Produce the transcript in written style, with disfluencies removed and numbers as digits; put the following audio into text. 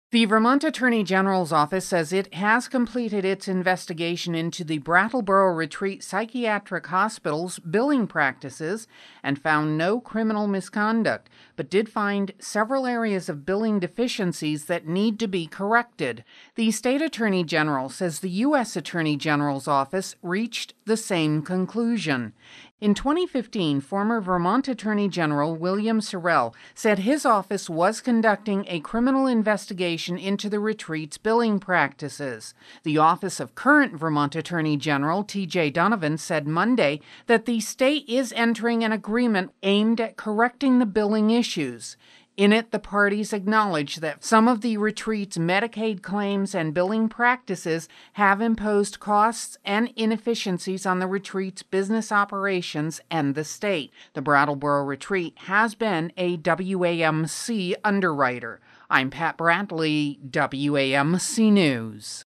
The Vermont Attorney General's office says it has completed its investigation into the Brattleboro Retreat Psychiatric Hospital's billing practices and found no criminal misconduct, but did find several areas of billing deficiencies that need to be corrected. The state attorney general says the U.S. Attorney General's office reached the same conclusion. In 2015, former Vermont Attorney General William Sorrell said his office was conducting a criminal investigation into the retreat's billing practices. The office of current Vermont Attorney General T.J. Donovan said Monday that the state is entering an agreement aimed at correcting the billing issues. In it, the parties acknowledge that some of the retreat's Medicaid claims and billing practices have imposed costs and inefficiencies on the retreat's business operations and the state. The Brattleboro Retreat has been a WAMC underwriter. I'm Pat Brantley, WAMC News.